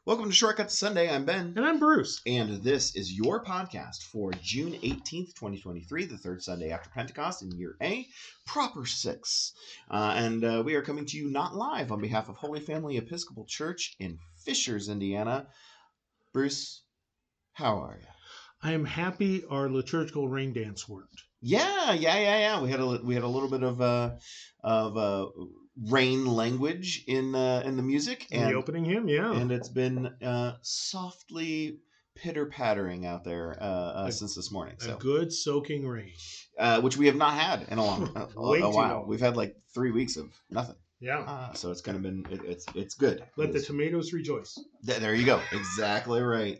Welcome to Shortcut to Sunday. I'm Ben. And I'm Bruce. And this is your podcast for June 18th, 2023, the third Sunday after Pentecost in year A, proper 6. And we are coming to you not live on behalf of Holy Family Episcopal Church in Fishers, Indiana. Bruce, how are you? I am happy our liturgical rain dance worked. Yeah. We had a little bit of rain language in the music And the opening hymn, yeah. And it's been softly pitter-pattering out there since this morning. A good soaking rain. Which we have not had in a while. Long. We've had like 3 weeks of nothing. Yeah. So it's kind of been, it's good. Let the tomatoes rejoice. There you go. Exactly right.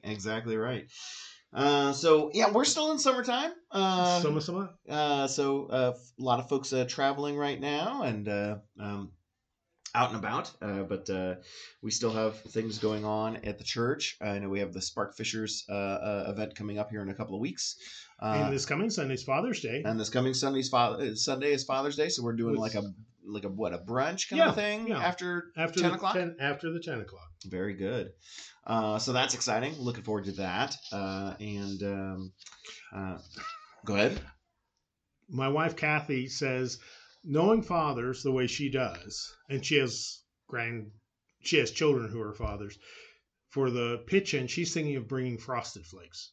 So yeah, we're still in summertime. Summer. So a lot of folks traveling right now and out and about, but we still have things going on at the church. I know we have the Spark Fishers event coming up here in a couple of weeks. And this coming Sunday's Father's Day. And this coming Sunday is Father's Day, so we're doing like a brunch kind of thing after 10 o'clock? After the 10 o'clock. Very good. So that's exciting. Looking forward to that. Go ahead. My wife, Kathy, says, knowing fathers the way she does, and she has children who are fathers, for the pitch-in, she's thinking of bringing Frosted Flakes.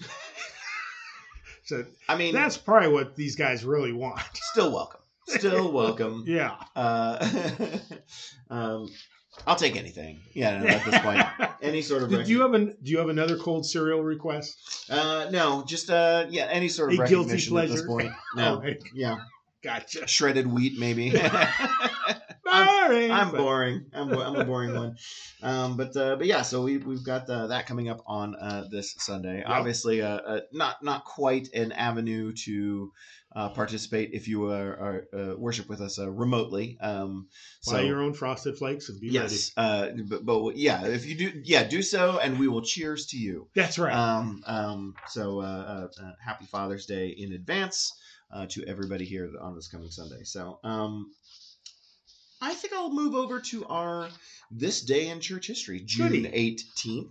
So, I mean, that's probably what these guys really want. Still welcome. Yeah. I'll take anything. Yeah, at this point, any sort of. Do you have another cold cereal request? No, just any sort of recognition guilty pleasure at this point. No, right. Yeah, gotcha. Shredded wheat, maybe. Boring. I'm boring. I'm a boring one. But yeah, so we've got that coming up on this Sunday. Yep. Obviously, not quite an avenue to participate if you are worship with us remotely. Buy your own Frosted Flakes and be ready. Yes, but yeah, if you do so, and we will cheers to you. That's right. So happy Father's Day in advance to everybody here on this coming Sunday. So I think I'll move over to our This Day in Church History, June 18th.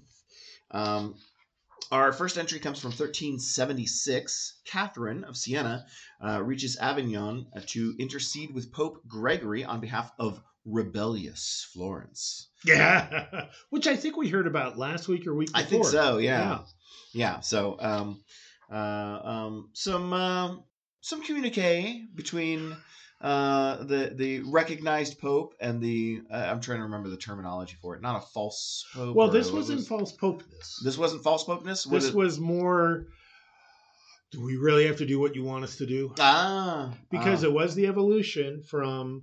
Our first entry comes from 1376. Catherine of Siena reaches Avignon to intercede with Pope Gregory on behalf of rebellious Florence. Yeah, which I think we heard about last week or week before. I think so, yeah. So some communique between the recognized pope and the I'm trying to remember the terminology for it. Not a false pope. Well, this wasn't false popeness. This wasn't false popeness. This was more. Do we really have to do what you want us to do? Because it was the evolution from.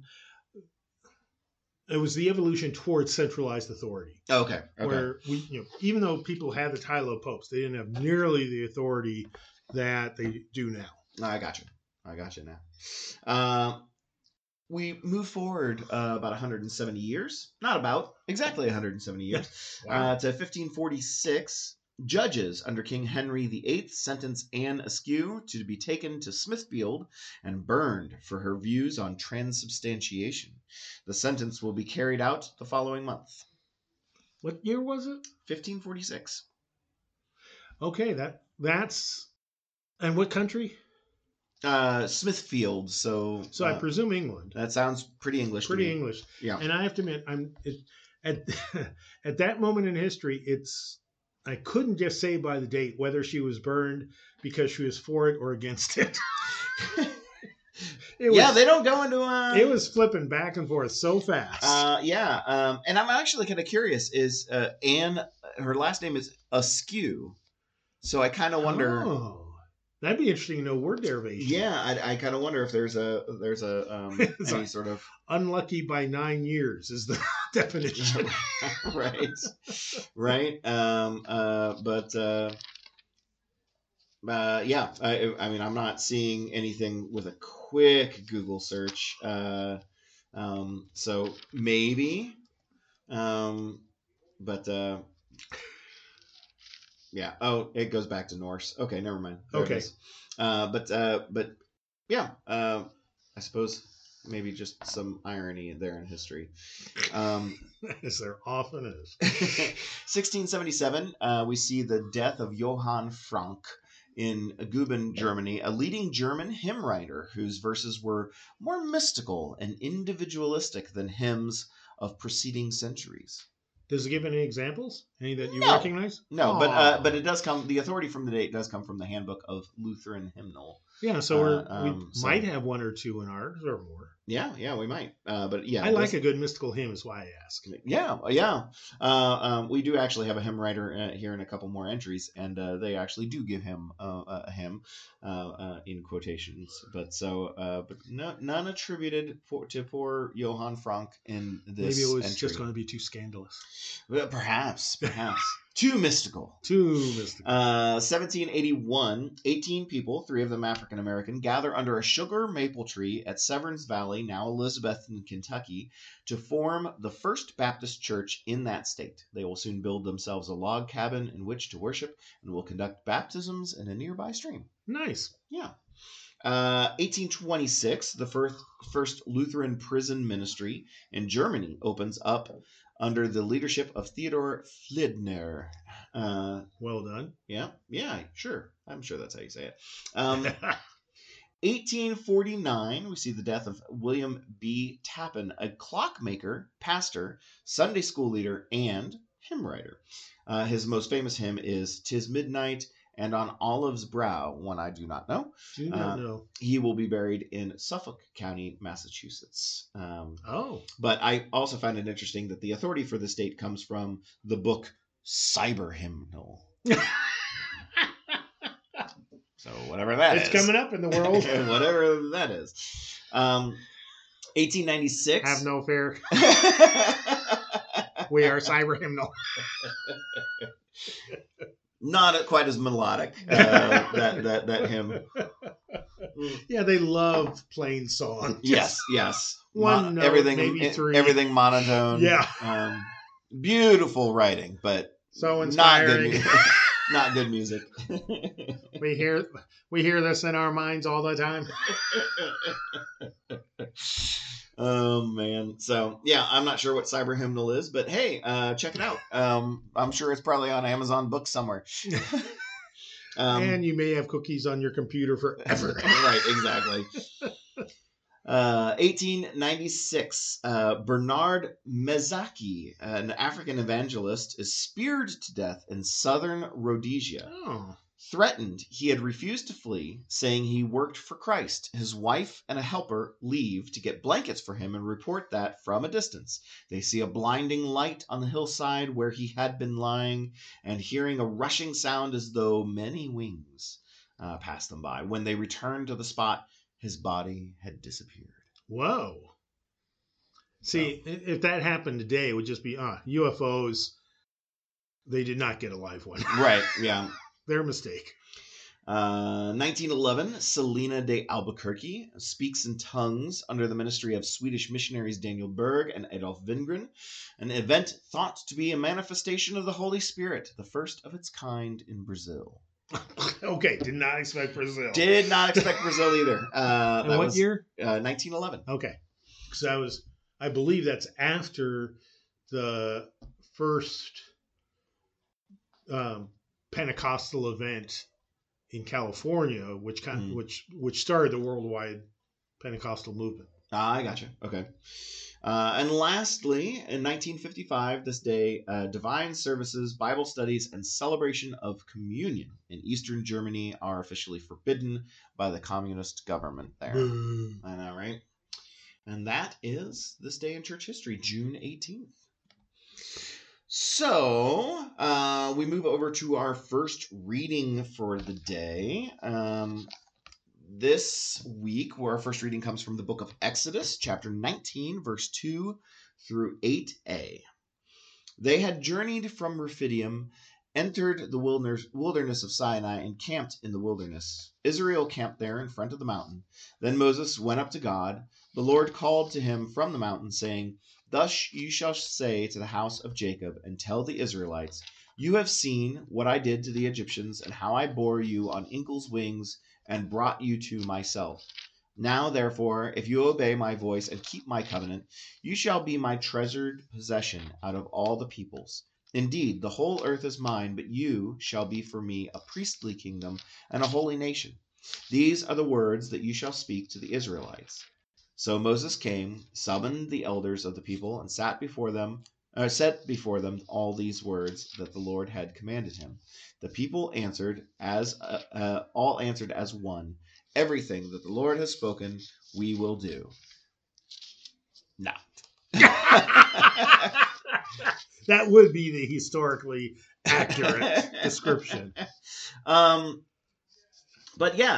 It was the evolution towards centralized authority. Okay. Where even though people had the title of popes, they didn't have nearly the authority that they do now. I got you now. We move forward about 170 years. Not about, exactly 170 years. Wow. To 1546. Judges under King Henry VIII sentenced Anne Askew to be taken to Smithfield and burned for her views on transubstantiation. The sentence will be carried out the following month. What year was it? 1546. Okay, that's... And what country? Smithfield. So I presume England. That sounds pretty English. Pretty English. Yeah. And I have to admit, at that moment in history, I couldn't just say by the date whether she was burned because she was for it or against it. They don't go into It was flipping back and forth so fast. And I'm actually kind of curious. Is Anne? Her last name is Askew, so I kind of wonder. Oh. That'd be interesting to know word derivation. Yeah, I kind of wonder if there's any sort of unlucky by 9 years is the definition. right. Yeah. I mean, I'm not seeing anything with a quick Google search. So maybe, yeah. Oh, it goes back to Norse. Okay, never mind. There okay. But yeah. I suppose maybe just some irony there in history. As there often is. 1677, we see the death of Johann Frank in Guben, Germany, a leading German hymn writer whose verses were more mystical and individualistic than hymns of preceding centuries. Does it give any examples? Any that you No. recognize? No, Aw. but it does come. The authority from the date does come from the Handbook of Lutheran Hymnal. Yeah, so we so- might have one or two in ours or more. Yeah, we might. But yeah, I it like does- a good mystical hymn, is why I ask. Yeah. We do actually have a hymn writer here in a couple more entries, and they actually do give him a hymn in quotations. But none attributed to poor Johann Frank in this. Maybe it was entry. just going to be too scandalous. Well, perhaps. Too mystical. Too mystical. 1781, 18 people, 3 of them African American, gather under a sugar maple tree at Severns Valley, now Elizabethton, Kentucky, to form the First Baptist Church in that state. They will soon build themselves a log cabin in which to worship and will conduct baptisms in a nearby stream. Nice. Yeah. 1826, the first Lutheran prison ministry in Germany opens up under the leadership of Theodor Fliedner. Well done. Yeah, sure. I'm sure that's how you say it. 1849, we see the death of William B. Tappan, a clockmaker, pastor, Sunday school leader, and hymn writer. His most famous hymn is "'Tis Midnight and on Olive's Brow," one I do not know. Do not know. He will be buried in Suffolk County, Massachusetts. But I also find it interesting that the authority for the state comes from the book Cyber Hymnal. So whatever that is. It's coming up in the world. Whatever that is. 1896. Have no fear. We are Cyber Hymnal. Not quite as melodic, that hymn. Yeah, they love plain song. Yes. One note, everything, maybe 3. Everything monotone. Yeah. Beautiful writing, but so inspiring. Not good music. We hear this in our minds all the time. Oh man. So yeah, I'm not sure what Cyber Hymnal is, but hey, check it out. I'm sure it's probably on Amazon Books somewhere. And you may have cookies on your computer forever. Right, exactly. 1896, Bernard Mezaki, an African evangelist, is speared to death in southern Rhodesia. Oh. Threatened, he had refused to flee, saying he worked for Christ. His wife and a helper leave to get blankets for him and report that, from a distance, they see a blinding light on the hillside where he had been lying, and hearing a rushing sound as though many wings passed them by. When they returned to the spot, his body had disappeared. Whoa. See, if that happened today, it would just be, UFOs, they did not get a live one. Right, yeah. Their mistake. 1911, Selena de Albuquerque speaks in tongues under the ministry of Swedish missionaries Daniel Berg and Adolf Wingren, an event thought to be a manifestation of the Holy Spirit, the first of its kind in Brazil. Okay, did not expect Brazil. Did not expect Brazil either. And what year? 1911. Okay. Because I believe that's after the first Pentecostal event in California, which started the worldwide Pentecostal movement. I gotcha. Okay. And lastly, in 1955, this day, divine services, Bible studies, and celebration of communion in Eastern Germany are officially forbidden by the communist government there. I know, right? And that is this day in church history, June 18th. So, we move over to our first reading for the day. This week, where our first reading comes from the book of Exodus, chapter 19, verse 2 through 8a. They had journeyed from Rephidim, entered the wilderness of Sinai, and camped in the wilderness. Israel camped there in front of the mountain. Then Moses went up to God. The Lord called to him from the mountain, saying, "Thus you shall say to the house of Jacob, and tell the Israelites, you have seen what I did to the Egyptians, and how I bore you on eagle's wings, and brought you to myself. Now, therefore, if you obey my voice and keep my covenant, you shall be my treasured possession out of all the peoples. Indeed, the whole earth is mine, but you shall be for me a priestly kingdom and a holy nation. These are the words that you shall speak to the Israelites. So Moses came, summoned the elders of the people, and set before them all these words that the Lord had commanded him. The people answered all answered as one. Everything that the Lord has spoken, we will do. No. That would be the historically accurate description. But yeah,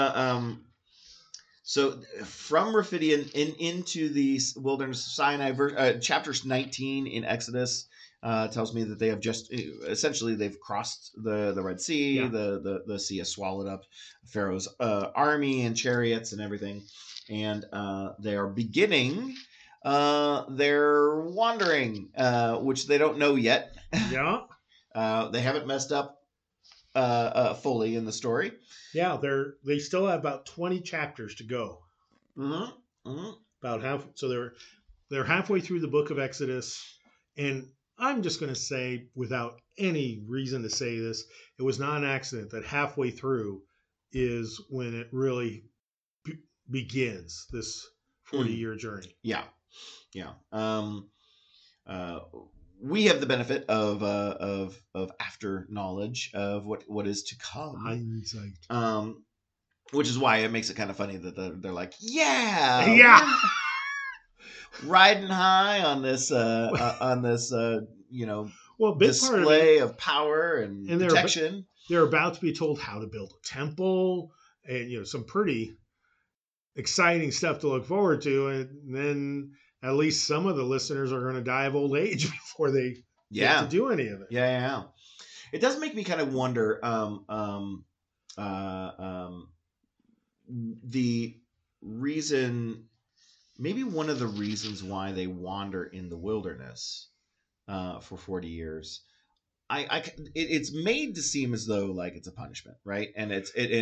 so from Rephidim into the wilderness of Sinai, chapters 19 in Exodus tells me that they have just essentially they've crossed the Red Sea. Yeah. The sea has swallowed up Pharaoh's army and chariots and everything, and they are beginning their wandering, which they don't know yet. Yeah. They haven't messed up fully in the story. Yeah, they still have about 20 chapters to go. Mm-hmm. Mm-hmm. About half. So they're halfway through the book of Exodus, and I'm just going to say, without any reason to say this, it was not an accident that halfway through is when it really begins this 40-year journey. Yeah. We have the benefit of after knowledge of what is to come. Hindsight. Which is why it makes it kind of funny that they're like, yeah, riding high on this display of power and protection. They're about to be told how to build a temple and some pretty exciting stuff to look forward to, and then at least some of the listeners are going to die of old age before they get to do any of it. Yeah. It does make me kind of wonder the reason, maybe one of the reasons why they wander in the wilderness for 40 years. It's made to seem as though like it's a punishment, right? And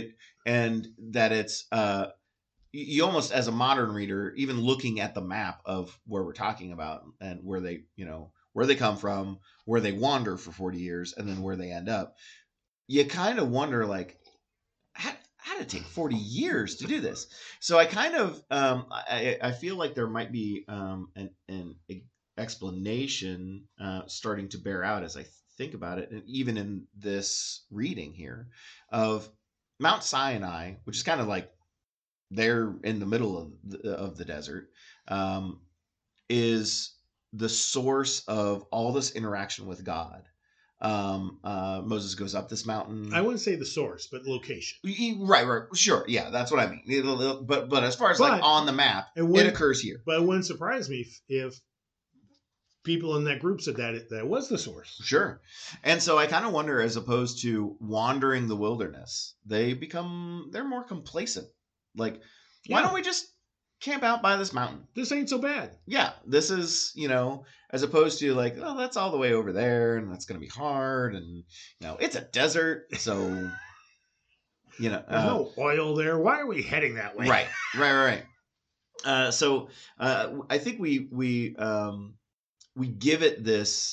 it's you almost, as a modern reader, even looking at the map of where we're talking about and where they come from, where they wander for 40 years, and then where they end up, you kind of wonder like, how did it take 40 years to do this? So I kind of I feel like there might be an explanation starting to bear out as I think about it, and even in this reading here of Mount Sinai, which is kind of like they're in the middle of the desert, is the source of all this interaction with God. Moses goes up this mountain. I wouldn't say the source, but location. Right. Sure. Yeah, that's what I mean. But as far as like on the map, it occurs here. But it wouldn't surprise me if people in that group said that was the source. Sure. And so I kind of wonder, as opposed to wandering the wilderness, they're more complacent. Like, why don't we just camp out by this mountain? This ain't so bad. Yeah, this is, as opposed to like, oh, that's all the way over there and that's going to be hard. And, it's a desert. So, there's no oil there. Why are we heading that way? Right. So I think we give it this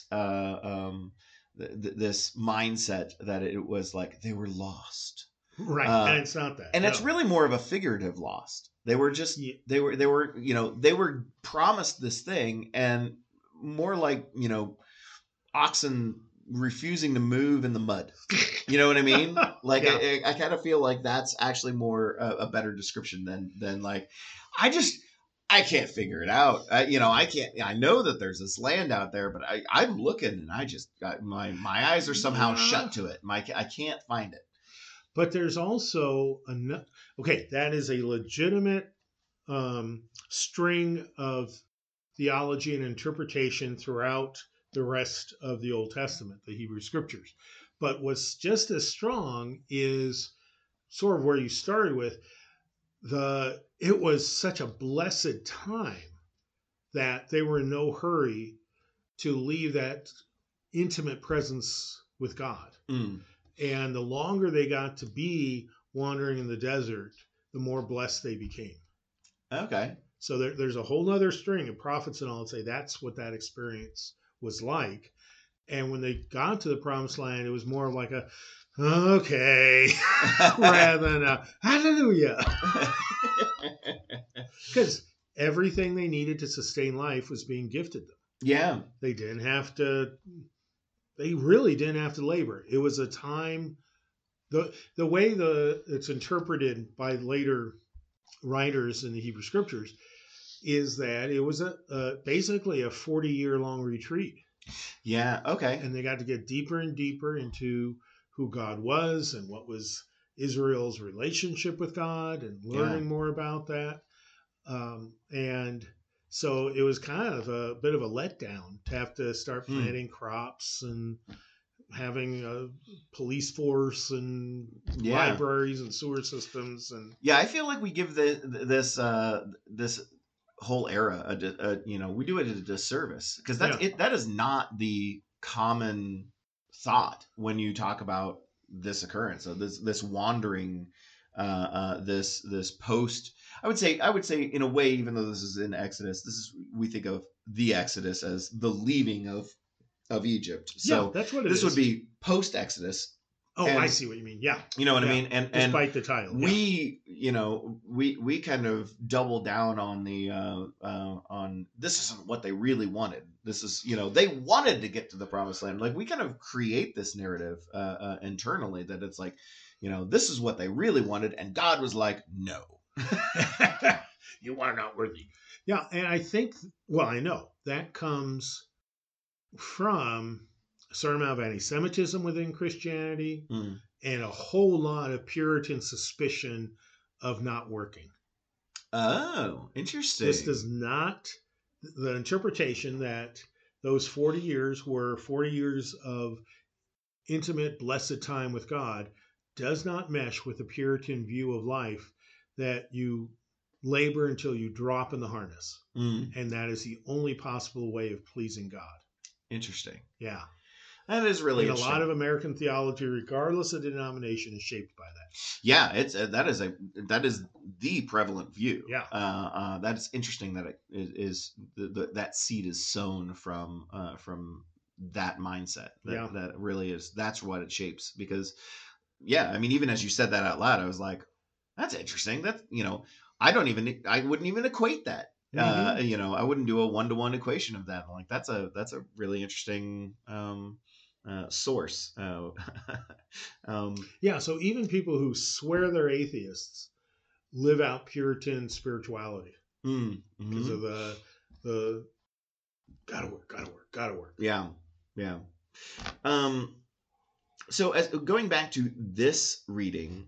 this mindset that it was like they were lost. Right, and it's not that. And it's really more of a figurative lost. They were just they were promised this thing, and more like oxen refusing to move in the mud. You know what I mean? Like yeah. I kind of feel like that's actually more a better description than like I can't figure it out. I can't. I know that there's this land out there, but I'm looking and I just my eyes are somehow shut to it. I can't find it. But there's also that is a legitimate string of theology and interpretation throughout the rest of the Old Testament, the Hebrew Scriptures. But what's just as strong is sort of where you started with. It was such a blessed time that they were in no hurry to leave that intimate presence with God. Mm. And the longer they got to be wandering in the desert, the more blessed they became. Okay. So there's a whole other string of prophets and all that say that's what that experience was like. And when they got to the promised land, it was more like a okay rather than a hallelujah. Because everything they needed to sustain life was being gifted them. Yeah. They didn't have to, they really didn't have to labor. It was a time, the way it's interpreted by later writers in the Hebrew scriptures is that it was basically a 40-year long retreat. Yeah. Okay. And they got to get deeper and deeper into who God was and what was Israel's relationship with God and learning more about that. And so it was kind of a bit of a letdown to have to start planting crops and having a police force and libraries and sewer systems. And I feel like we give this whole era we do it a disservice, because that is not the common thought when you talk about this occurrence. So this wandering, this post, I would say in a way, even though this is in Exodus, we think of the Exodus as the leaving of Egypt. So that's what this would be post Exodus. Oh, I see what you mean. Yeah. You know what I mean? And despite the title. We kind of double down on the on this isn't what they really wanted. This is, they wanted to get to the promised land. Like, we kind of create this narrative internally that it's like, this is what they really wanted, and God was like, no. You are not worthy. Yeah, and I think, well, I know that comes from a certain amount of anti-Semitism within Christianity and a whole lot of Puritan suspicion of not working. Oh, interesting. This does not, the interpretation that those 40 years were 40 years of intimate, blessed time with God does not mesh with the Puritan view of life that you labor until you drop in the harness. And that is the only possible way of pleasing God. Interesting. Yeah. That is really interesting. A lot of American theology, regardless of denomination, is shaped by that. Yeah, that is the prevalent view. Yeah. That's interesting that it is that seed is sown from that mindset. That really is. That's what it shapes. Because, I mean, even as you said that out loud, I was like, that's interesting. That I wouldn't even equate that. I wouldn't do a 1-to-1 equation of that. Like, that's a really interesting source. So even people who swear they're atheists live out Puritan spirituality because of the gotta work. Yeah. So as going back to this reading,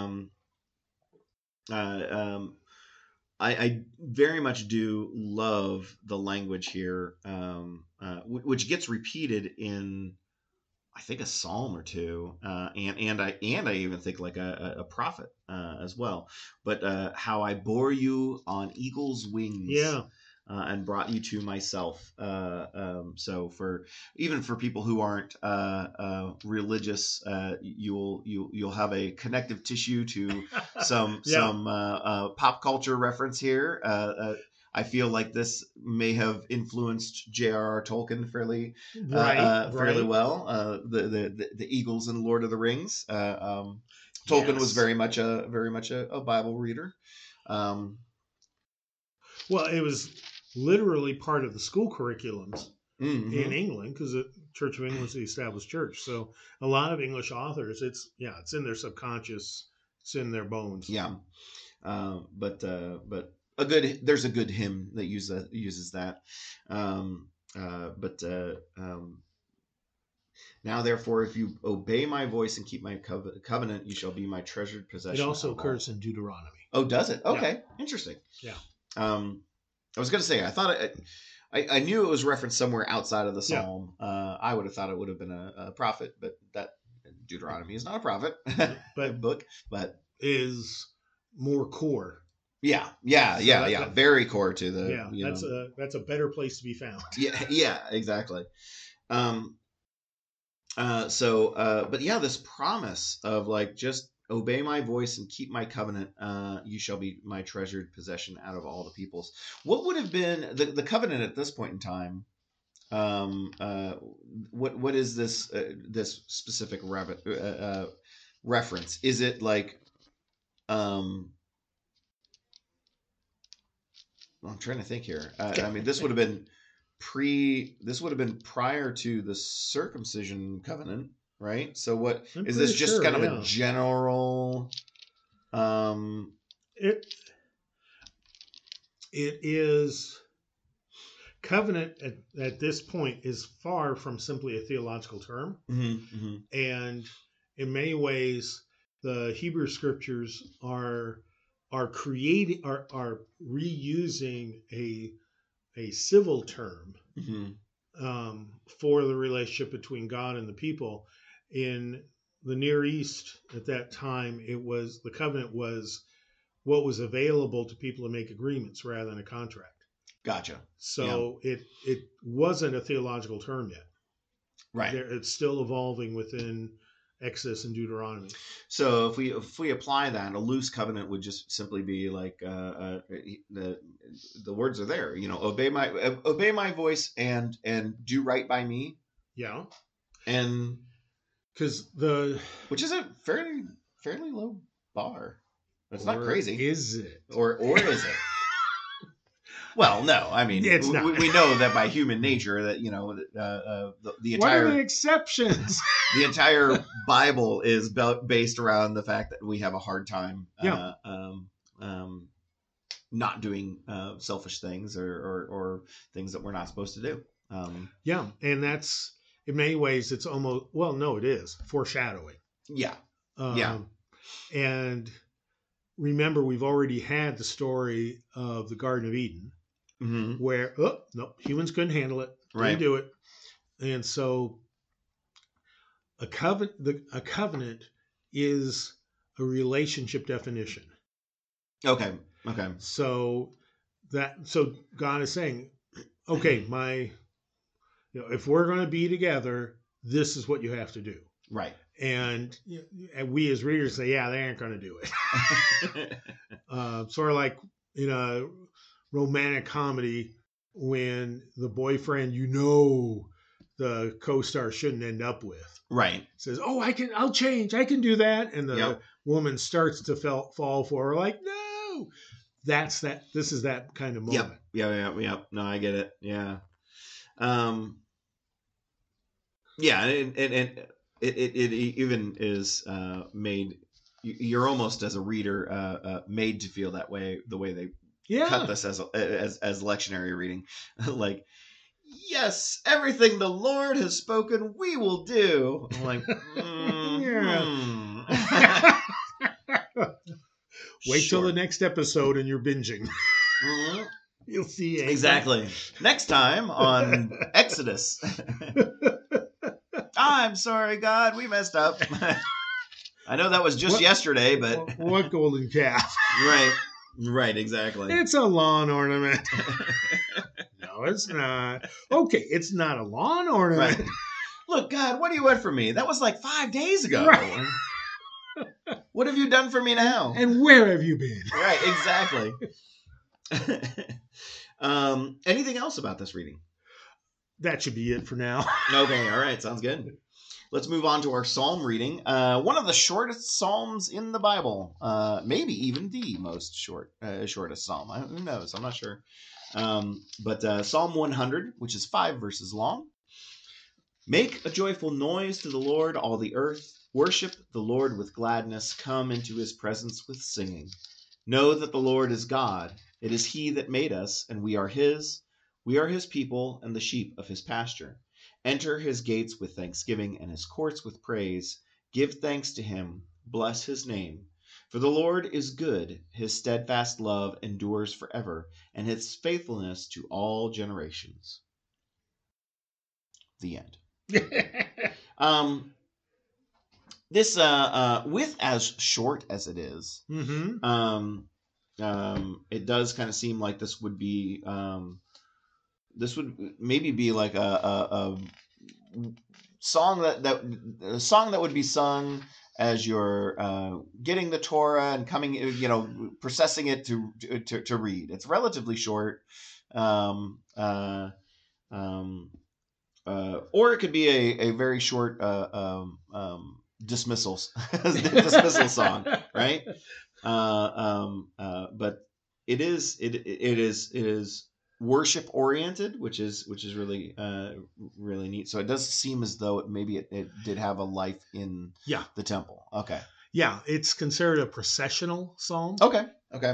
I very much do love the language here, which gets repeated in, I think, a psalm or two, and I even think like a prophet as well. But how I bore you on eagle's wings, and brought you to myself. So for people who aren't religious, you'll have a connective tissue to some pop culture reference here. I feel like this may have influenced J.R.R. Tolkien fairly well. The eagles in Lord of the Rings. Tolkien was very much a Bible reader. Well, it was literally part of the school curriculums in England, because the Church of England is the established church. So a lot of English authors, it's in their subconscious, it's in their bones. Yeah, but there's a good hymn that uses that. Now, therefore, if you obey my voice and keep my covenant, you shall be my treasured possession. It also occurs in Deuteronomy. Oh, does it? Okay, interesting. Yeah. I was going to say, I thought I knew it was referenced somewhere outside of the psalm. I would have thought it would have been a prophet, but that Deuteronomy is not a prophet, but book, but is more core. Yeah. Very core to the. That's a better place to be found. Yeah, exactly. But this promise of like just obey my voice and keep my covenant. You shall be my treasured possession out of all the peoples. What would have been the covenant at this point in time? What is this this specific reference? Is it like I'm trying to think here. I mean, this would have been prior to the circumcision covenant, right? So what I'm is this pretty just sure, kind of yeah. a general It is covenant at this point is far from simply a theological term, and in many ways, the Hebrew scriptures are reusing a civil term for the relationship between God and the people. In the Near East at that time, the covenant was what was available to people to make agreements rather than a contract. Gotcha. So it wasn't a theological term yet. Right. It's still evolving within Exodus and Deuteronomy. So if we apply that, a loose covenant would just simply be like the words are there. You know, obey my voice and do right by me. Yeah. And because which is a fairly low bar. It's not crazy. Is it? Or is it? Well, no. I mean, it's not. We know that by human nature that, you know, the entire... What are the exceptions? The entire Bible is based around the fact that we have a hard time not doing selfish things or things that we're not supposed to do. Yeah, and that's, in many ways, it's almost... Well, no, it is. Foreshadowing. Yeah. And remember, we've already had the story of the Garden of Eden, where humans couldn't handle it, couldn't do it, and so a covenant is a relationship definition. Okay. So God is saying, okay, if we're going to be together, this is what you have to do. Right. And we as readers say, yeah, they aren't going to do it. Sort of like in a romantic comedy when the boyfriend, the co-star shouldn't end up with, says, "Oh, I'll change, I can do that," and the woman starts to fall for her, like, no. This is that kind of moment. Yep. No, I get it. Yeah. And it even is made. You're almost as a reader made to feel that way. The way they cut this as lectionary reading, like, yes, everything the Lord has spoken, we will do. I'm like, Wait till the next episode and you're binging. You'll see exactly. Next time on Exodus. I'm sorry, God, we messed up. I know that was just yesterday, but what golden calf? Right, exactly. It's a lawn ornament. No, it's not. Okay, it's not a lawn ornament. Right. Look, God, what do you want from me? That was like 5 days ago. Right. What have you done for me now? And where have you been? Right, exactly. Anything else about this reading? That should be it for now. Okay, all right, sounds good. Let's move on to our psalm reading. One of the shortest psalms in the Bible, maybe even the most shortest psalm. Who knows? I'm not sure. But Psalm 100, which is 5 verses long. Make a joyful noise to the Lord, all the earth. Worship the Lord with gladness. Come into his presence with singing. Know that the Lord is God. It is he that made us, and we are his. We are his people and the sheep of his pasture. Enter his gates with thanksgiving and his courts with praise. Give thanks to him. Bless his name. For the Lord is good. His steadfast love endures forever, and his faithfulness to all generations. The end. This with as short as it is, it does kind of seem like this would be this would maybe be like a song that would be sung you're getting the Torah and coming, processing it to read. It's relatively short. Or it could be a very short dismissal dismissal song, right? But it is worship oriented, which is really really neat. So it does seem as though it did have a life in the temple. Okay. Yeah, it's considered a processional psalm. Okay.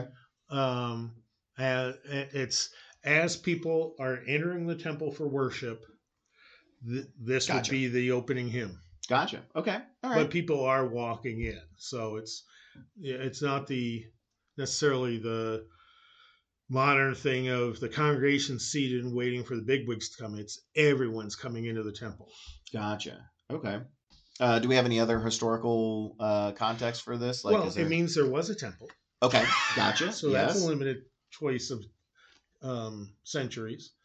It's as people are entering the temple for worship, this would be the opening hymn. Gotcha. Okay. All right. But people are walking in, so it's not necessarily the modern thing of the congregation seated and waiting for the bigwigs to come. It's everyone's coming into the temple. Gotcha. Okay. Do we have any other historical context for this? It means there was a temple. Okay, gotcha. So that's a limited choice of centuries.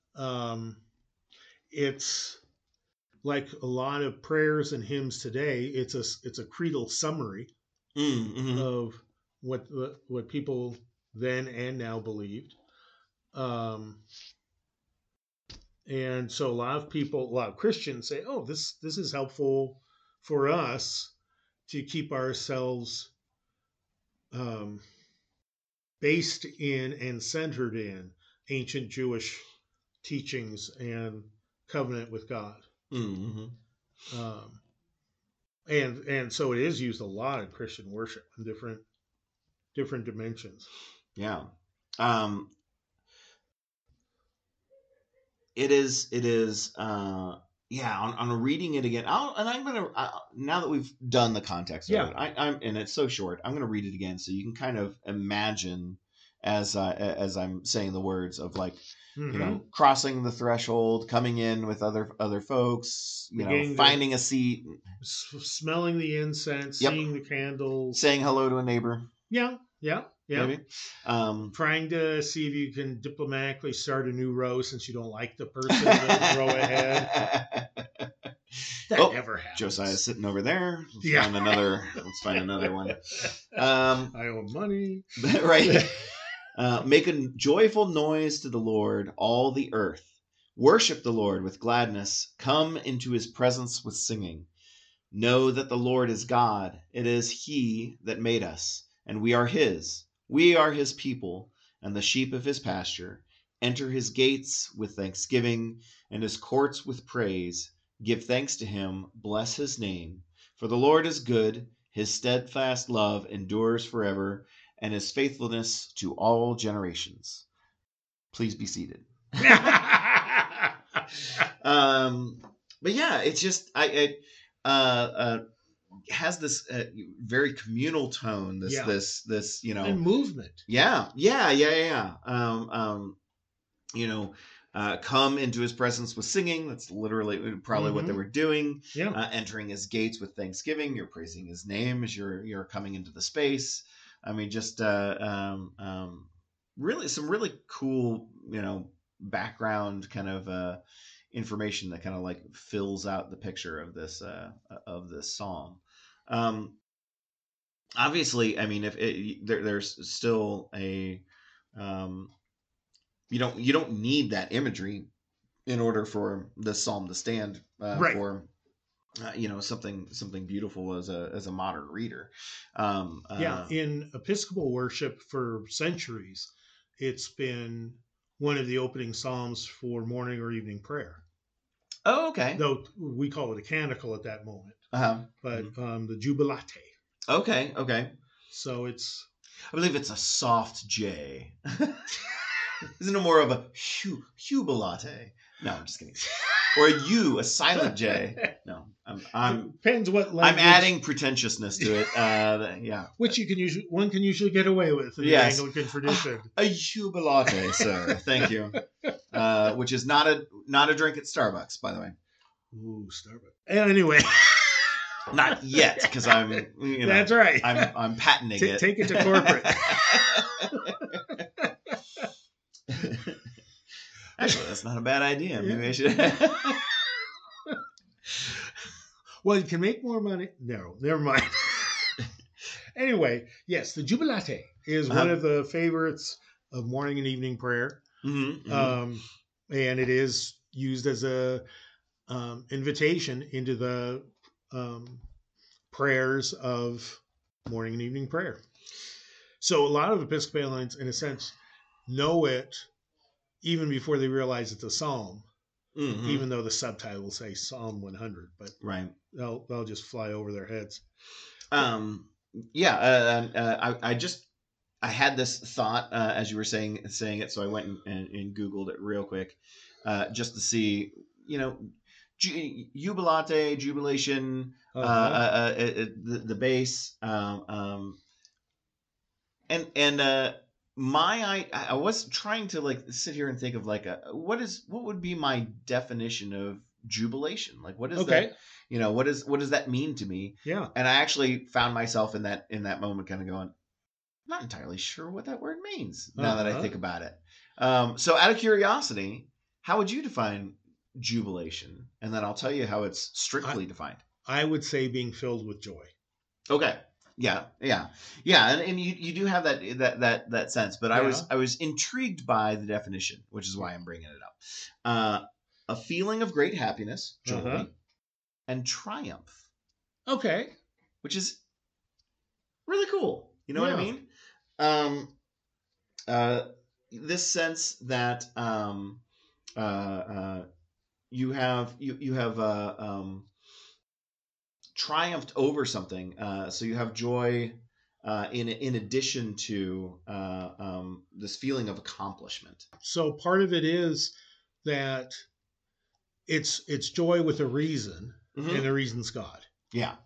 It's like a lot of prayers and hymns today. It's a creedal summary of what people then and now believed. And so a lot of Christians say, "Oh, this is helpful for us to keep ourselves based in and centered in ancient Jewish teachings and covenant with God." Mm-hmm. And so it is used a lot in Christian worship in different dimensions. Yeah. It is on reading it again, I'm gonna now that we've done the context of it, and it's so short, I'm gonna read it again so you can kind of imagine as I'm saying the words of like, crossing the threshold, coming in with other folks, finding a seat, smelling the incense, seeing the candles, saying hello to a neighbor. Yeah. Maybe. Trying to see if you can diplomatically start a new row since you don't like the person that row ahead. That never happens. Josiah's sitting over there. Let's find another one. I owe money. Right. Make a joyful noise to the Lord, all the earth. Worship the Lord with gladness. Come into his presence with singing. Know that the Lord is God. It is he that made us, and we are his. We are his people, and the sheep of his pasture. Enter his gates with thanksgiving, and his courts with praise. Give thanks to him, bless his name. For the Lord is good, his steadfast love endures forever, and his faithfulness to all generations. Please be seated. But yeah, it's just it has this very communal tone. This and movement. Yeah. Come into his presence with singing. That's literally probably what they were doing. Yeah. Entering his gates with thanksgiving. You're praising his name as you're coming into the space. I mean, just really some really cool, background kind of information that kind of like fills out the picture of this psalm. Obviously, I mean, if there's still a you don't need that imagery in order for this psalm to stand for something beautiful as a modern reader. In Episcopal worship for centuries, it's been one of the opening psalms for morning or evening prayer. Oh, okay. Though we call it a canticle at that moment. But the Jubilate. Okay. So it's... I believe it's a soft J. Isn't it more of a jubilate? No, I'm just kidding. Or a silent J. No, I'm depends what language. I'm adding pretentiousness to it. Which one can usually get away with in the Anglican tradition. A jubilate, sir. Thank you. Which is not a drink at Starbucks, by the way. Ooh, Starbucks. Anyway. Not yet, because I'm. That's right. I'm patenting it. Take it to corporate. Actually, that's not a bad idea. Maybe I should. Well, you can make more money. No, never mind. Anyway, yes, the Jubilate is one of the favorites of morning and evening prayer. Mm-hmm, And it is used as a invitation into the prayers of morning and evening prayer. So a lot of Episcopalians, in a sense, know it even before they realize it's a psalm, even though the subtitle will say Psalm 100, but right. they'll just fly over their heads. I had this thought as you were saying it, so I went and Googled it real quick, just to see, jubilate, jubilation, the base, I was trying to like sit here and think of like what would be my definition of jubilation? Like, what is that? What does that mean to me? Yeah. And I actually found myself in that moment kind of going, I'm not entirely sure what that word means now that I think about it. So out of curiosity, how would you define jubilation? And then I'll tell you how it's strictly defined. I would say being filled with joy. Okay. Yeah. And you do have that sense, but I was intrigued by the definition, which is why I'm bringing it up. A feeling of great happiness, joy, and triumph. Okay. Which is really cool. You know what I mean? This sense that you have triumphed over something, so you have joy in addition to this feeling of accomplishment. So part of it is that it's joy with a reason, and the reason's God. Yeah.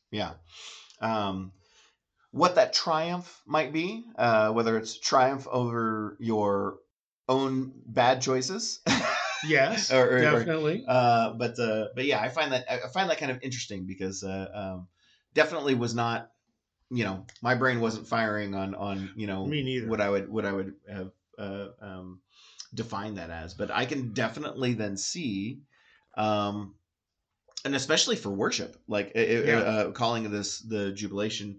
What that triumph might be, whether it's triumph over your own bad choices. Yes, definitely. But yeah, I find that kind of interesting because definitely was not, my brain wasn't firing on me neither. what I would have defined that as. But I can definitely then see, and especially for worship, like calling this the jubilation,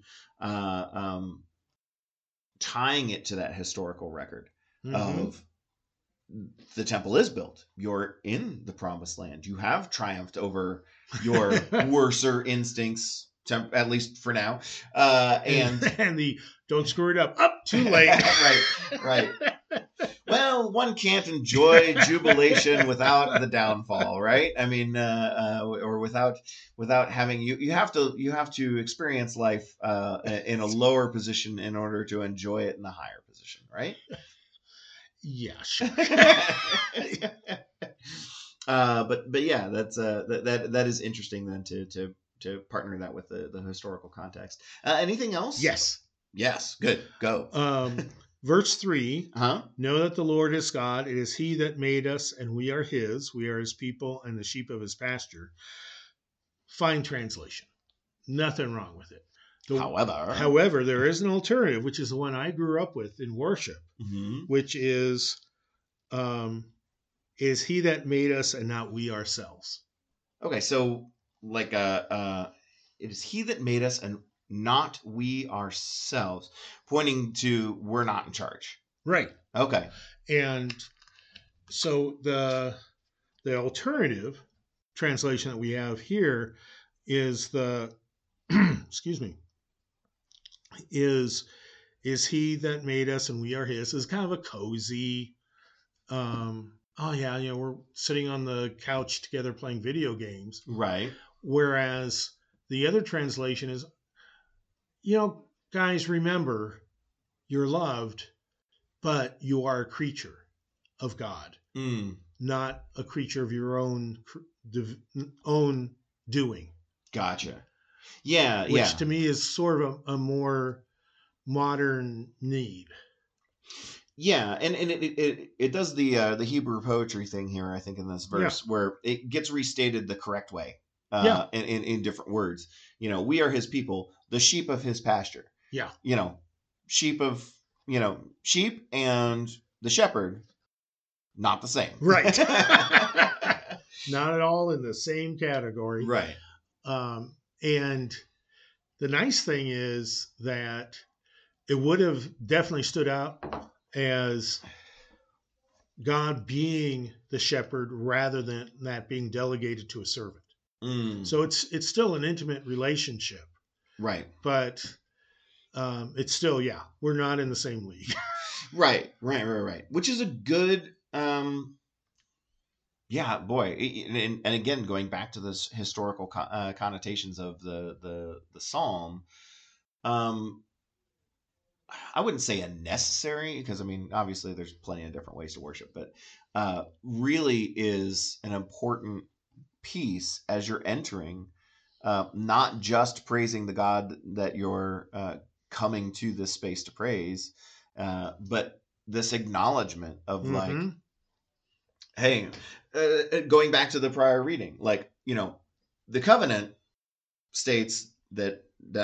tying it to that historical record of the temple is built. You're in the promised land. You have triumphed over your worser instincts, at least for now. And the don't screw it up too late. Right. Well, one can't enjoy jubilation without the downfall, right? I mean, or without having you have to experience life in a lower position in order to enjoy it in the higher position, right? Yeah, sure. But yeah, that's that is interesting then to partner that with the historical context. Anything else? Yes. Good. Go. Verse 3, know that the Lord is God. It is he that made us, and we are his. We are his people and the sheep of his pasture. Fine translation. Nothing wrong with it. However, there is an alternative, which is the one I grew up with in worship, which is he that made us and not we ourselves. Okay, so like it is he that made us and not we ourselves, pointing to we're not in charge. Right. Okay. And so the alternative translation that we have here is the excuse me, is he that made us and we are his. Is kind of a cozy we're sitting on the couch together playing video games. Right. Whereas the other translation is, guys, remember, you're loved, but you are a creature of God, not a creature of your own doing. Gotcha. Yeah. Which to me is sort of a more modern need. Yeah, and it does the Hebrew poetry thing here, I think, in this verse, where it gets restated the correct way. In different words. We are his people, the sheep of his pasture. Yeah. Sheep and the shepherd, not the same. Right. Not at all in the same category. Right. And the nice thing is that it would have definitely stood out as God being the shepherd rather than that being delegated to a servant. So it's still an intimate relationship, Right. but it's still, yeah, we're not in the same league. Right. Which is a good, yeah, boy. And again, going back to this historical connotations of the psalm, I wouldn't say a necessary, because I mean, obviously there's plenty of different ways to worship, but really is an important piece as you're entering, not just praising the God that you're coming to this space to praise, but this acknowledgement of like, hey, going back to the prior reading, like, the covenant states that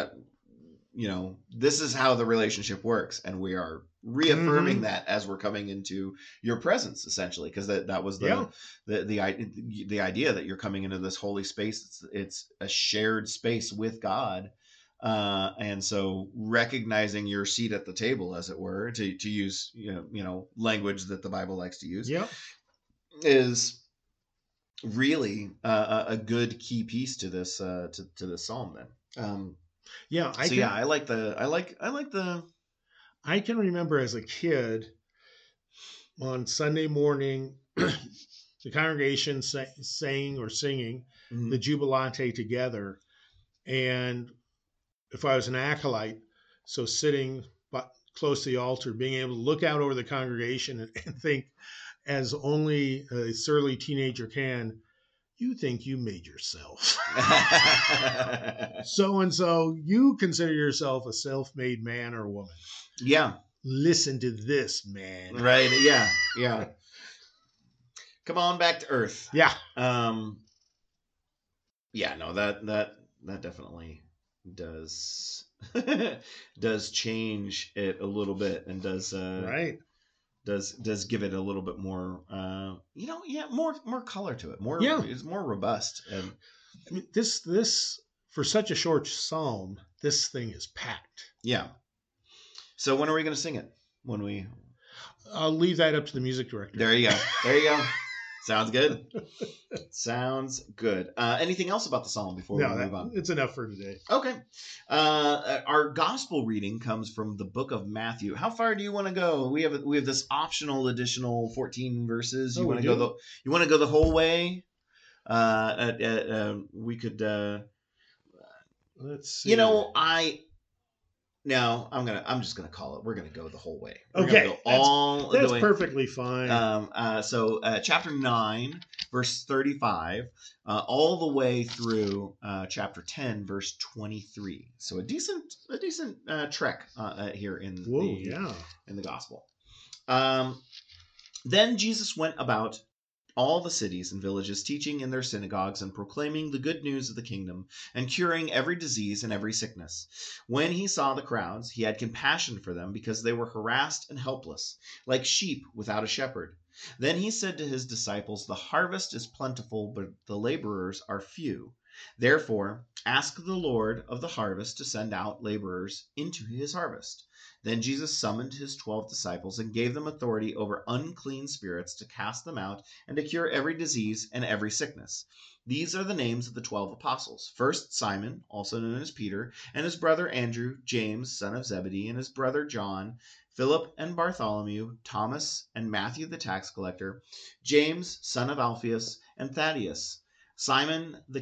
this is how the relationship works, and we are reaffirming that as we're coming into your presence, essentially, because that was the idea that you're coming into this holy space. It's a shared space with God, and so recognizing your seat at the table, as it were, to use language that the Bible likes to use, is really a good key piece to this to this psalm. Then. I like the. I can remember as a kid on Sunday morning, the congregation sang or singing the Jubilate together, and if I was an acolyte, so sitting close to the altar, being able to look out over the congregation and think, as only a surly teenager can, you think you made yourself. So-and-so, you consider yourself a self-made man or woman. Yeah. Listen to this, man. Right. Yeah. Come on back to earth. Yeah. Yeah, no, that definitely does does change it a little bit, and does does give it a little bit more more color to it. It's more robust. And I mean, this for such a short psalm, this thing is packed. Yeah. So when are we going to sing it? I'll leave that up to the music director. There you go. Sounds good. Sounds good. Anything else about the psalm before we move on? It's enough for today. Okay. Our gospel reading comes from the book of Matthew. How far do you want to go? We have this optional additional 14 verses. You want to go the whole way? We could. Let's see. I'm just gonna call it. We're gonna go the whole way. Okay, that's perfectly fine. So chapter 9, verse 35, all the way through chapter 10, verse 23. So a decent trek here in the gospel. Then Jesus went about all the cities and villages, teaching in their synagogues and proclaiming the good news of the kingdom and curing every disease and every sickness. When he saw the crowds, he had compassion for them because they were harassed and helpless, like sheep without a shepherd. Then he said to his disciples, "The harvest is plentiful, but the laborers are few. Therefore, ask the Lord of the harvest to send out laborers into his harvest." Then Jesus summoned his 12 disciples and gave them authority over unclean spirits to cast them out and to cure every disease and every sickness. These are the names of the 12 apostles. First, Simon, also known as Peter, and his brother Andrew, James, son of Zebedee, and his brother John, Philip and Bartholomew, Thomas and Matthew the tax collector, James, son of Alphaeus, and Thaddeus, Simon the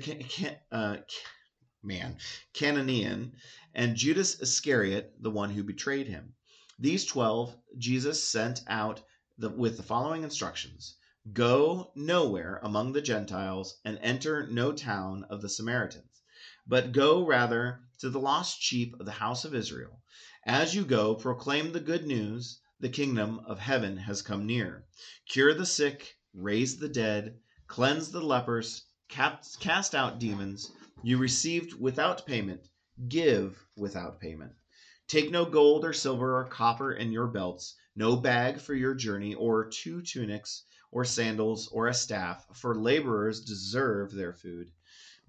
Canaanian, and Judas Iscariot, the one who betrayed him. These 12 Jesus sent out with the following instructions: "Go nowhere among the Gentiles and enter no town of the Samaritans, but go rather to the lost sheep of the house of Israel. As you go, proclaim the good news. The kingdom of heaven has come near. Cure the sick, raise the dead, cleanse the lepers, cast out demons. You received without payment, give without payment. Take no gold or silver or copper in your belts, no bag for your journey, or 2 tunics, or sandals, or a staff, for laborers deserve their food.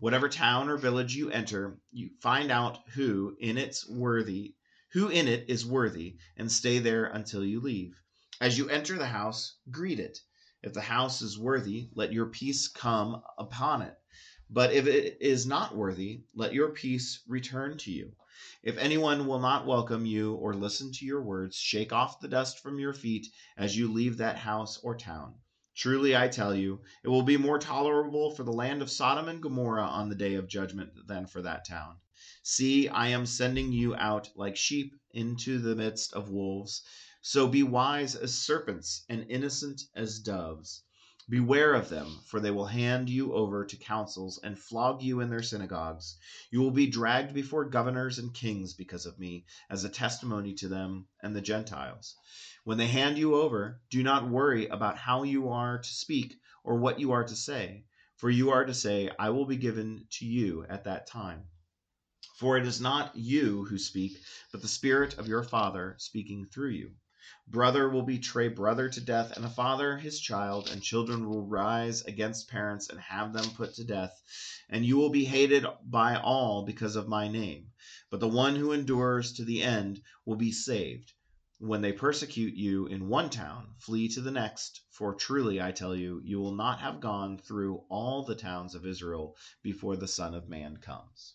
Whatever town or village you enter, you find out who in it is worthy, and stay there until you leave. As you enter the house, greet it. If the house is worthy, let your peace come upon it. But if it is not worthy, let your peace return to you. If anyone will not welcome you or listen to your words, shake off the dust from your feet as you leave that house or town. Truly, I tell you, it will be more tolerable for the land of Sodom and Gomorrah on the day of judgment than for that town. See, I am sending you out like sheep into the midst of wolves. So be wise as serpents and innocent as doves. Beware of them, for they will hand you over to councils and flog you in their synagogues. You will be dragged before governors and kings because of me, as a testimony to them and the Gentiles. When they hand you over, do not worry about how you are to speak or what you are to say, for you are to say, I will be given to you at that time. For it is not you who speak, but the Spirit of your Father speaking through you. Brother will betray brother to death, and a father his child, and children will rise against parents and have them put to death. And you will be hated by all because of my name. But the one who endures to the end will be saved. When they persecute you in one town, flee to the next, for truly I tell you, you will not have gone through all the towns of Israel before the Son of Man comes.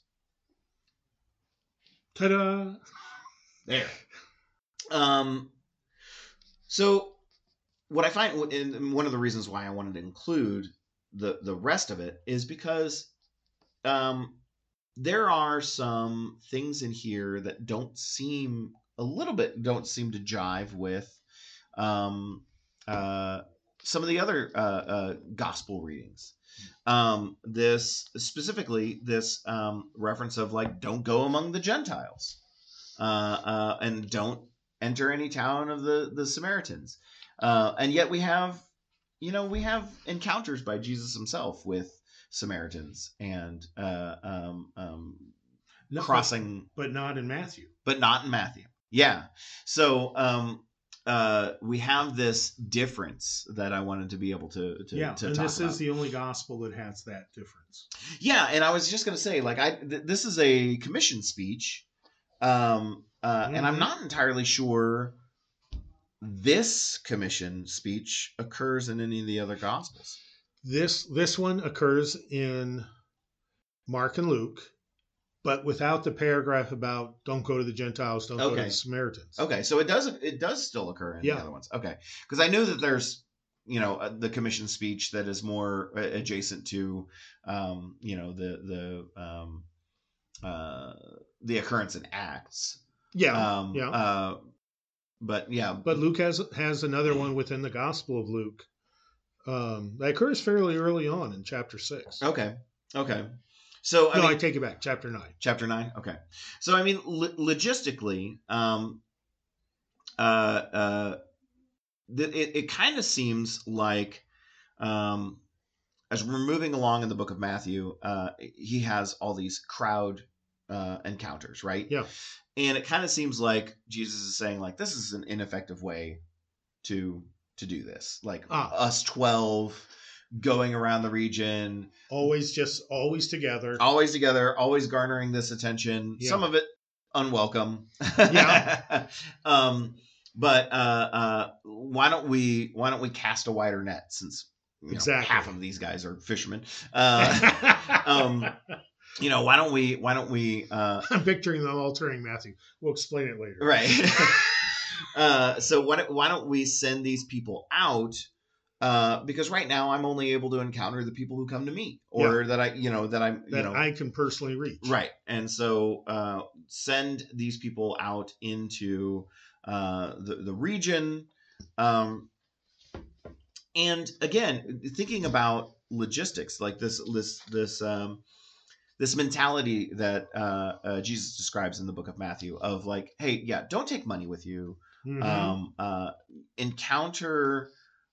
Ta-da! There. So what I find, and one of the reasons why I wanted to include the rest of it is because there are some things in here that don't seem to jive with some of the other gospel readings. This reference of like, don't go among the Gentiles, and don't enter any town of the Samaritans. And yet we have encounters by Jesus himself with Samaritans and crossing, but not in Matthew. Yeah. So we have this difference that I wanted to be able to talk and this about. Is the only gospel that has that difference. Yeah, and I was just going to say, like, this is a commission speech, and I'm not entirely sure this commission speech occurs in any of the other gospels. This one occurs in Mark and Luke, but without the paragraph about don't go to the Gentiles, don't go to the Samaritans. Okay, so it does still occur in the other ones. Okay, because I knew that there's the commission speech that is more adjacent to the occurrence in Acts. But Luke has another one within the Gospel of Luke that occurs fairly early on in chapter 6. Okay. So I take it back. Chapter 9. Chapter 9. Okay. So I mean, logistically, it kind of seems like as we're moving along in the book of Matthew, he has all these crowd encounters, right? Yeah. And it kind of seems like Jesus is saying, like, this is an ineffective way to do this. Like us 12 going around the region, always together, always garnering this attention. Yeah. Some of it unwelcome. Yeah. But why don't we cast a wider net, since half of these guys are fishermen? Why don't we I'm picturing them all turning Matthew. We'll explain it later. Right. So why don't we send these people out? Because right now I'm only able to encounter the people who come to me, or that I can personally reach. Right. And so send these people out into the region. And again, thinking about logistics, like this mentality that Jesus describes in the book of Matthew of like, hey, yeah, don't take money with you. Mm-hmm. Encounter,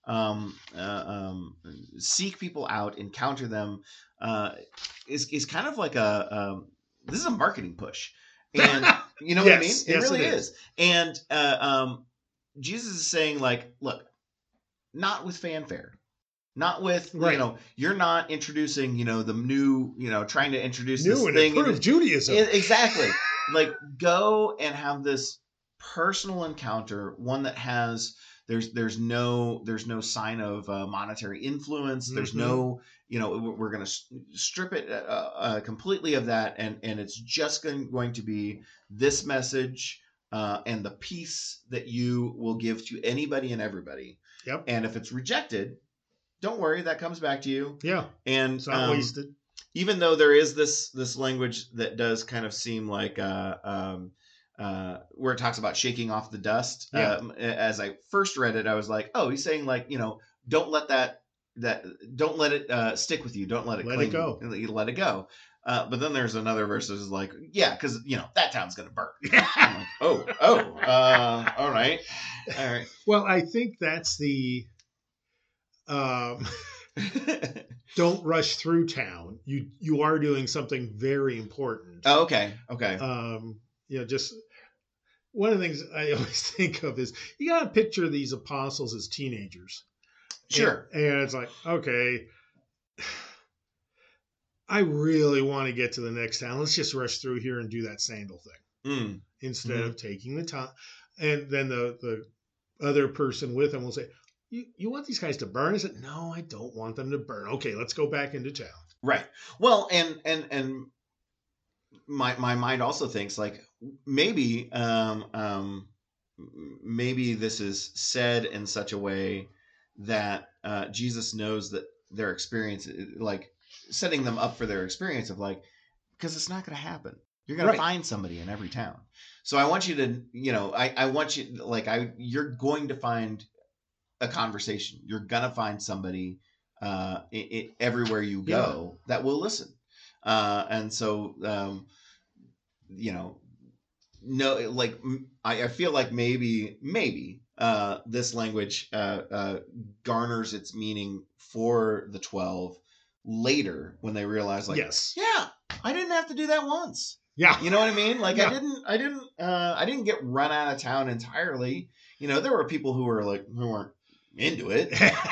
seek people out, encounter them, is kind of like this is a marketing push. And you know what I mean? It really is. And Jesus is saying, like, look, not with fanfare. not with Right. you're not introducing the new trying to introduce New this and thing improved Judaism. exactly. Like, go and have this personal encounter, one that has there's no sign of monetary influence. There's no we're going to strip it completely of that, and it's just going to be this message and the peace that you will give to anybody and everybody. Yep. And if it's rejected, don't worry, that comes back to you. Yeah. And It's not wasted. Even though there is this language that does kind of seem like where it talks about shaking off the dust. Yeah. As I first read it, I was like, oh, he's saying like, don't let don't let it stick with you. Don't let it Let cling. it go. Let it go. But then there's another verse that's like, yeah, because that town's gonna burn. I'm like, all right. Well, I think that's the don't rush through town. You are doing something very important. Oh, okay. Just one of the things I always think of is you got to picture these apostles as teenagers. Sure. And it's like, okay, I really want to get to the next town. Let's just rush through here and do that sandal thing instead of taking the time. And then the other person with them will say, you want these guys to burn? I said, no, I don't want them to burn. Okay, let's go back into town. Right. Well, and my mind also thinks like maybe maybe this is said in such a way that Jesus knows that their experience, like setting them up for their experience of like, because it's not going to happen. You're going to find somebody in every town. So I want you to, I want you you're going to find a conversation. You're going to find somebody everywhere you go that will listen. And so, no, like I feel like maybe this language garners its meaning for the 12 later when they realize like, yeah, I didn't have to do that once. Yeah. You know what I mean? Like I didn't get run out of town entirely. There were people who weren't into it.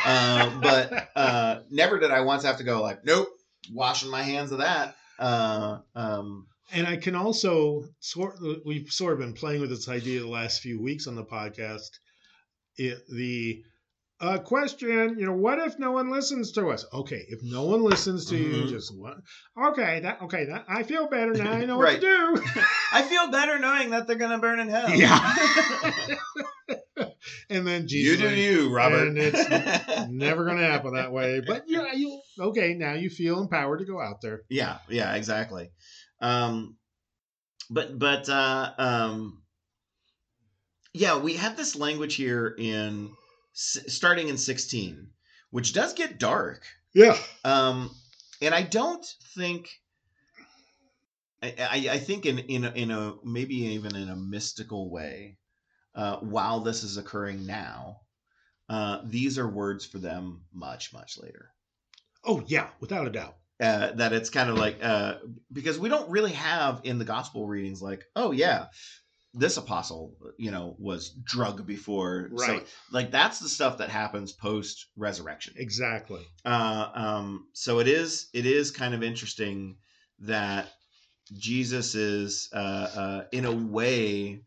But never did I once have to go like, nope, washing my hands of that. And I can also we've sort of been playing with this idea the last few weeks on the podcast. The question, what if no one listens to us? Okay, if no one listens to you, just what? Okay, that I feel better now. I know what to do. I feel better knowing that they're gonna burn in hell. Yeah. And then Jesus, you do you, Robert. And it's never gonna happen that way. But now you feel empowered to go out there. Yeah, exactly. We have this language here starting in 16, which does get dark. Yeah. And I don't think, I think in a maybe even in a mystical way, while this is occurring now, these are words for them much, much later. Oh yeah, without a doubt. That it's kind of like, because we don't really have in the gospel readings like, oh yeah, this apostle, was drugged before. Right. So, like, that's the stuff that happens post resurrection. Exactly. So it is kind of interesting that Jesus is, in a way,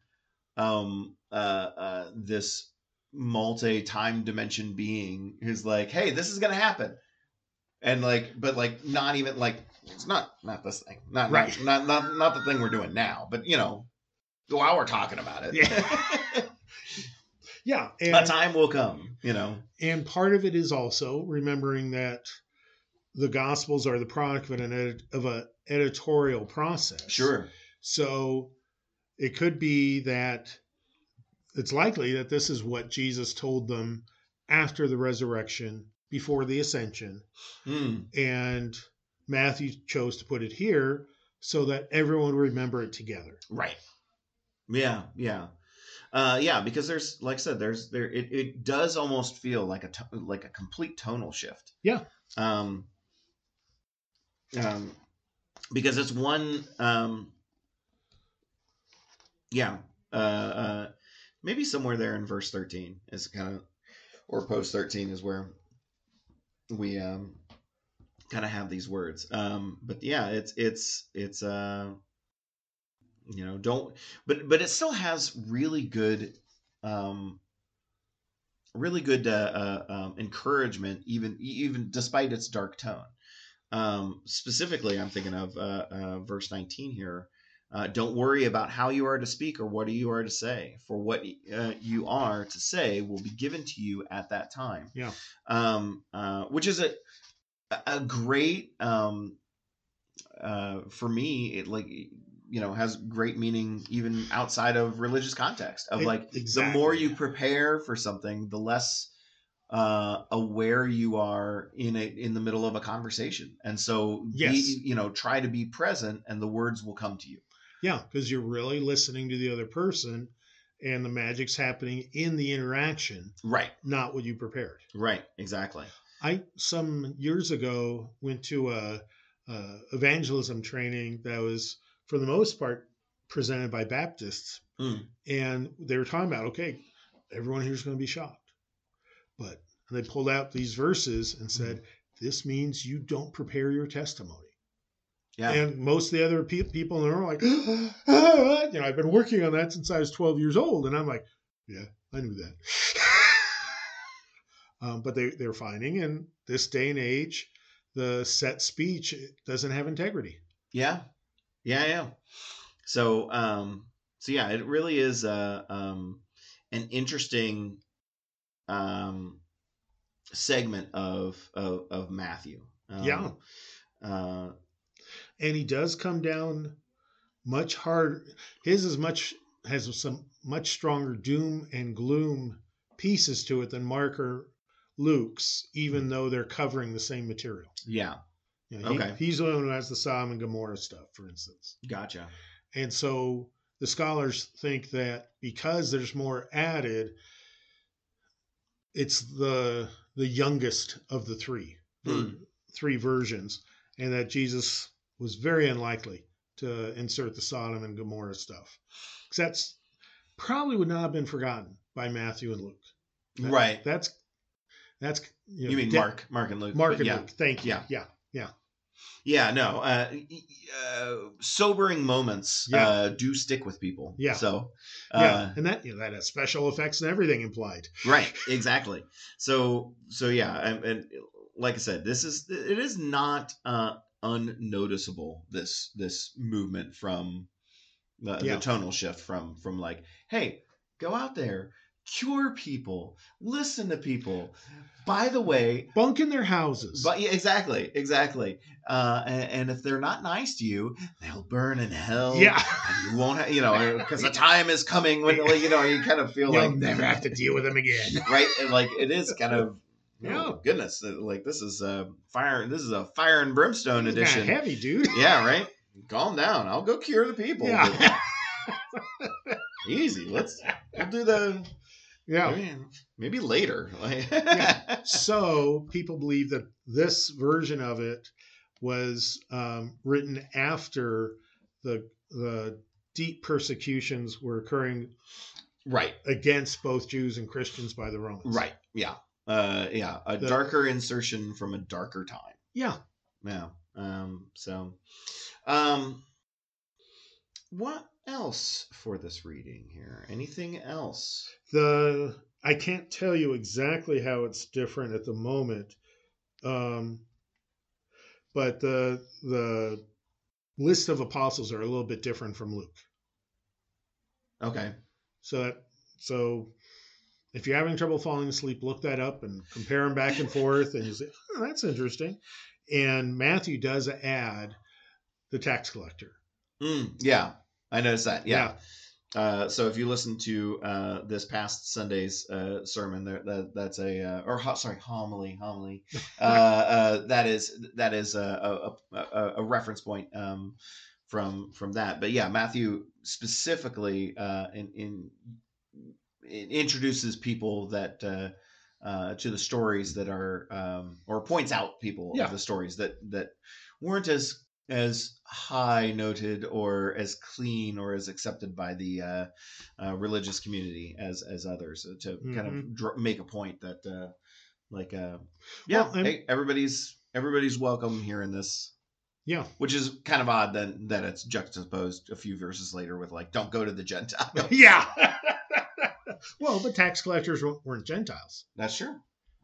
this multi-time dimension being who's like, hey, this is going to happen. And but not even it's not this thing, not the thing we're doing now, but while we're talking about it, yeah, and a time will come, And part of it is also remembering that the Gospels are the product of an editorial process. Sure. So it could be that it's likely that this is what Jesus told them after the resurrection, before the ascension. And Matthew chose to put it here so that everyone would remember it together. Right. Yeah. Because there's, like I said, it does almost feel like a complete tonal shift. Yeah. Because it's one, maybe somewhere there in verse 13 is kind of, or post 13 is where we kind of have these words. But yeah, it's don't, but it still has um, really good encouragement, even despite its dark tone. Specifically, I'm thinking of verse 19 here. Don't worry about how you are to speak or what you are to say, for what you are to say will be given to you at that time. Yeah. Which is a great for me. It has great meaning even outside of religious context. Of like Exactly. the more you prepare for something, the less aware you are in the middle of a conversation, and so Yes. try to be present, and the words will come to you. Yeah, because you're really listening to the other person, and the magic's happening in the interaction, Right. not what you prepared. Right. Exactly. I some years ago went to a evangelism training that was, for the most part, presented by Baptists, and they were talking about, okay, everyone here's going to be shocked, but they pulled out these verses and said, this means you don't prepare your testimony. Yeah. And most of the other people in the room are like, I've been working on that since I was 12 years old. And I'm like, yeah, I knew that. But they're finding in this day and age, the set speech doesn't have integrity. Yeah. Yeah. So, yeah, it really is an interesting segment of Matthew. Yeah. And he does come down much harder. His has some much stronger doom and gloom pieces to it than Mark or Luke's, even though they're covering the same material. Yeah. Okay. He's the one who has the Sodom and Gomorrah stuff, for instance. Gotcha. And so the scholars think that because there's more added, it's the youngest of the three versions, and that Jesus was very unlikely to insert the Sodom and Gomorrah stuff, because that's probably would not have been forgotten by Matthew and Luke. Right. That's you mean Mark and Luke. Mark and Luke. Thank you. Yeah. Yeah, no. Sobering moments do stick with people. Yeah. So and that that has special effects and everything implied. Right. Exactly. So yeah, and like I said, it is not unnoticeable, this movement from the tonal shift from like, hey, go out there, cure people, listen to people. By the way, bunk in their houses. But yeah, exactly. And if they're not nice to you, they'll burn in hell. Yeah, and you won't, because the time is coming when you kind of feel you'll never have to deal with them again, right? And like it is kind of. Oh goodness! Like this is fire. This is a fire and brimstone edition. Kind of heavy, dude. Yeah, right. Calm down. I'll go cure the people. Yeah. Easy. We'll do the. Yeah. Maybe later. Yeah. So people believe that this version of it was written after the deep persecutions were occurring, right, against both Jews and Christians by the Romans. Right. Yeah. A darker insertion from a darker time. Yeah. Yeah. What else for this reading here? Anything else? I can't tell you exactly how it's different at the moment, but the list of apostles are a little bit different from Luke. Okay. So if you're having trouble falling asleep, look that up and compare them back and forth, and you say, oh, that's interesting. And Matthew does add the tax collector. Yeah, I noticed that. Yeah. So if you listen to this past Sunday's sermon, that's a homily. That is a reference point from that. But yeah, Matthew specifically introduces people that to the stories that are or points out people of the stories that weren't as high noted or as clean or as accepted by the religious community as others, to kind of make a point that Like, Well, hey, everybody's welcome here in this. Yeah. Which is kind of odd that it's juxtaposed a few verses later with like, don't go to the Gentiles. Yeah. Well, but tax collectors weren't Gentiles. That's true.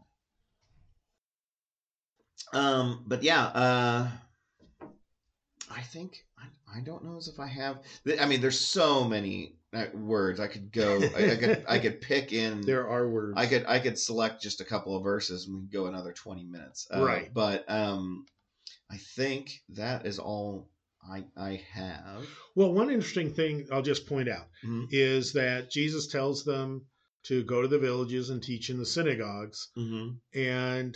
But yeah, I think I don't know as if I have. I mean, there's so many words I could go. I could pick in. There are words. I could select just a couple of verses and we could go another 20 minutes. Right. But I think that is all I have. Well, one interesting thing I'll just point out is that Jesus tells them to go to the villages and teach in the synagogues, and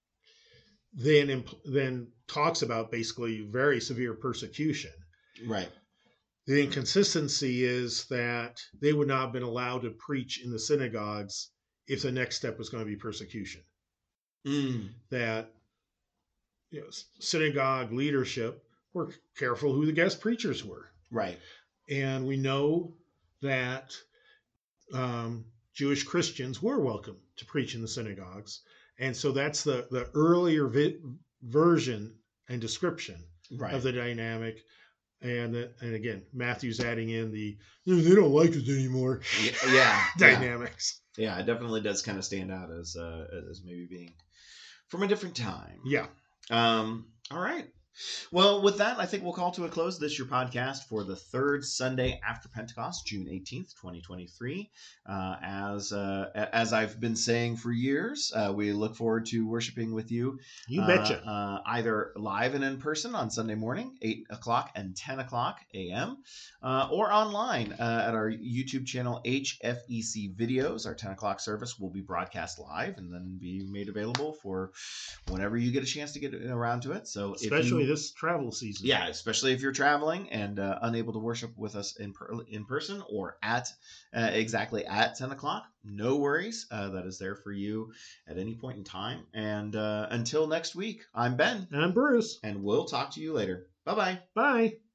then talks about basically very severe persecution. Right. The inconsistency is that they would not have been allowed to preach in the synagogues if the next step was going to be persecution. That synagogue leadership were careful who the guest preachers were. Right. And we know that Jewish Christians were welcome to preach in the synagogues. And so that's the earlier version and description of the dynamic. And again, Matthew's adding in they don't like us anymore. Yeah. Dynamics. Yeah, it definitely does kind of stand out as maybe being from a different time. Yeah. All right. Well, with that, I think we'll call to a close this your podcast for the third Sunday after Pentecost, June 18th, 2023. As I've been saying for years, we look forward to worshiping with you. You betcha. Either live and in person on Sunday morning, 8 o'clock and 10 o'clock a.m., or online at our YouTube channel, HFEC Videos. Our 10 o'clock service will be broadcast live and then be made available for whenever you get a chance to get around to it. So especially this travel season. Yeah, especially if you're traveling and unable to worship with us in person or at exactly at 10 o'clock, no worries. That is there for you at any point in time. And until next week, I'm Ben. And I'm Bruce. And we'll talk to you later. Bye-bye. Bye.